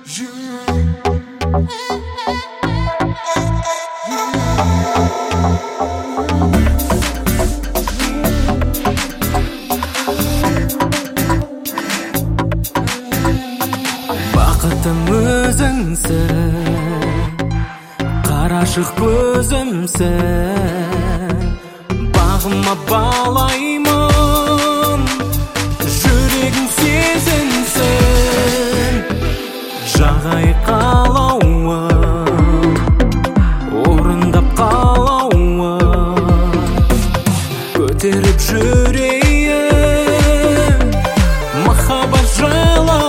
Бақытым өзіңсің, қарашық көзімсің, бағыма балаймын, жүрегім сезінсін. Жағай қалауым, орындап қалауым, көтеріп жүрейін, махаббат жалауын.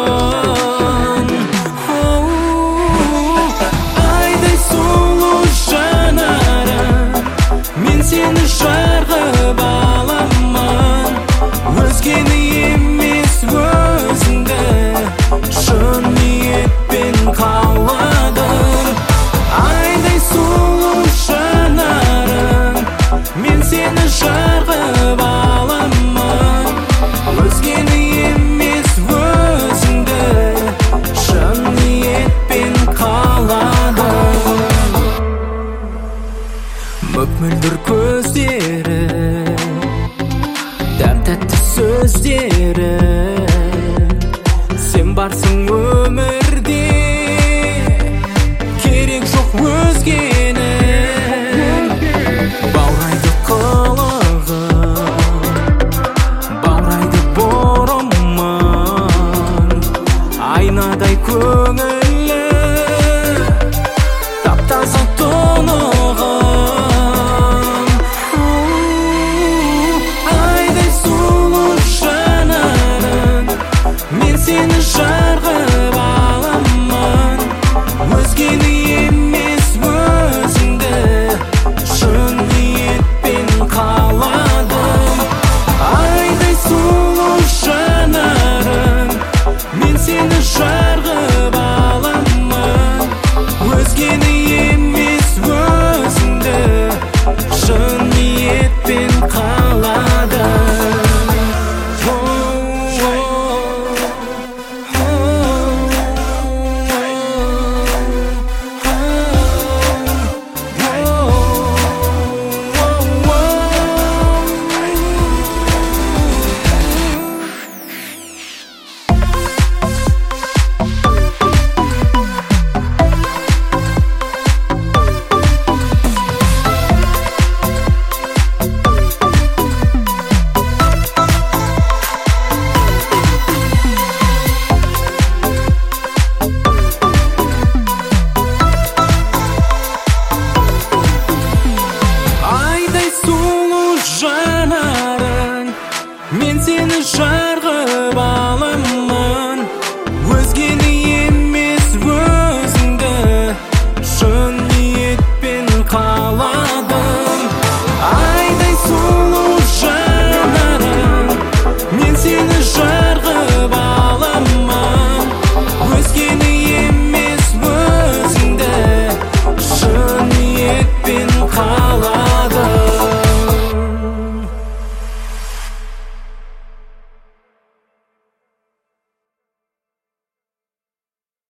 Айдай сұлу жанарың, мен сені жарғып аламын, өзгені емес өзіңді шын ниетпен қаладым. Айдай сұлу жанарың, мен сені жарғып аламын, өзгені емес өзіңді шын ниетпен қаладым. Мөп-мөлдір көздері, дәм-тәтті сөздері, сен барсың өмірде, керек жоқ өзгенің. Баурайды қылығы, баурайды бұрымын, айнадай көңілі, тап-таза тұнығым. Айдай сұлу жанарың, мен сені жарғып аламын, өзгені емес өзіңді шын ниетпен қаладым. Айдай сұлу жанарың, мен сені жарғып аламын, өзгені емес өзіңді шын ниетпен қаладым. Айдай сұлу жанарың, мен сені